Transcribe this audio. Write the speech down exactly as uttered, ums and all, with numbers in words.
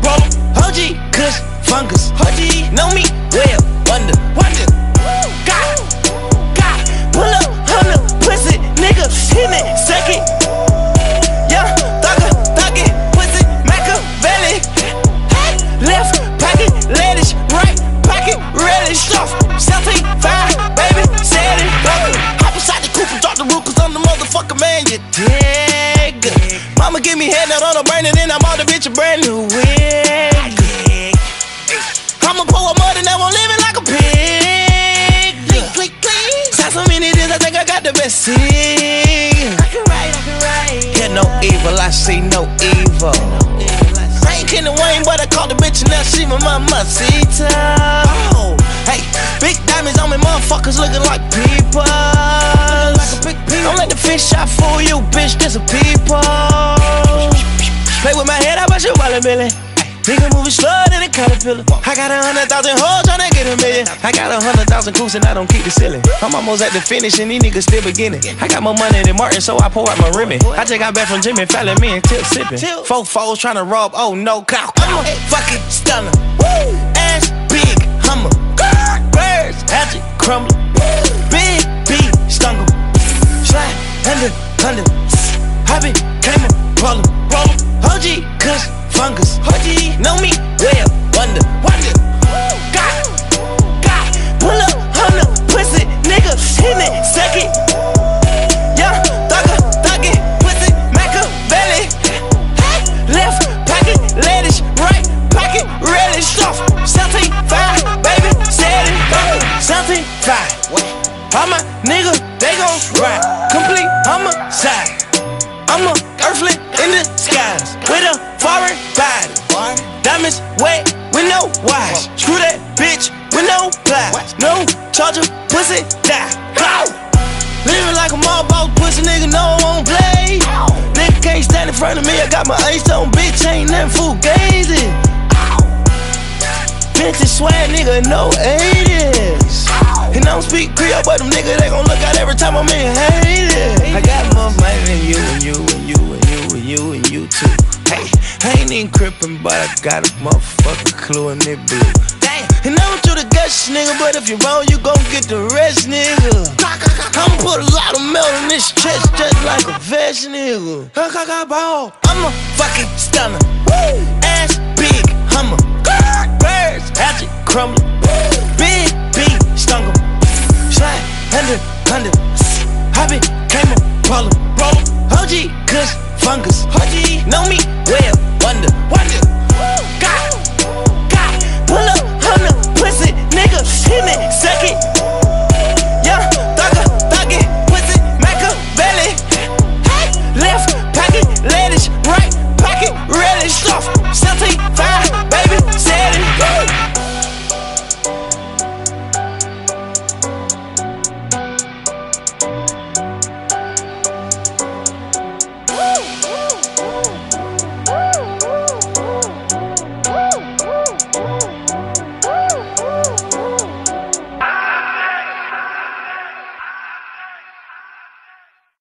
roll. O G, Kush, Fungus, O G, know me well, wonder, wonder. God, God, pull up on the pussy, nigga, hit me second. Yeah, thugger, thugger, pussy, Machiavelli. Left pocket, lettuce, right pocket, relish, soft, seventeen five, baby, said it, bucket. Hop inside the coupe and drop the roof, cause I'm the motherfucker, man, you dig. Mama give me head, out on the burning, and I bought the bitch a brand new wig. I'ma pour a mud and I won't live it like a pig. Click, click, click. Got so many days, I think I got the best seat. I can write, I can write. Yeah, no evil, I see no evil. I ain't Kenny Wayne, but I called the bitch and now she my mamacita. Oh, hey, big diamonds on me, motherfuckers looking like people. Don't let the fish shot fool you, bitch, this a people. Play with my head, I bet you wallet Billy. Nigga moving slow than a caterpillar. I got a hundred thousand hoes tryna get a million. I got a hundred thousand coops and I don't keep the ceiling. I'm almost at the finish and these niggas still beginning. I got more money than Martin, so I pour out my Remy. I just got back from Jimmy Fallon, me and Tip sipping. Four foes tryna rob, oh no, cow. I'm a fucking stunner. Ass big, hummer. Birds, hatchet, crumble. Big B, stungle. Slide, under, under. I became a problem. O G, Kush, Fungus, O G, know me well, wonder, wonder. God, God, pull up on the pussy, nigga, hit me second. Yeah, thugger, thugger, pussy, Machiavelli. Left pocket, lettuce, right pocket, relish, soft, seventeen five, baby, said it, seventeen five. All my niggas, they gon' ride, complete homicide. I'm a earthling in the skies with a foreign body. Diamonds wet with no wash. Screw that bitch with no plies. No charger, pussy die. Living like a mob boss, pussy nigga, no I won't play. Nigga can't stand in front of me, I got my ice on, bitch, ain't nothing fugazi. Vintage swag, nigga, no eighties. And I don't speak Creole, but them niggas, they gon' look out every time I'm in Haiti. I got more money than you and you and you and you and you and you too. Hey, I ain't even crippin', but I got a motherfucking clue in it blue. Damn, and I want you to guess, nigga, but if you're wrong, you gon' get the rest, nigga. I'ma put a lot of melt in this chest just like a vest, nigga. I'm a fucking stunner.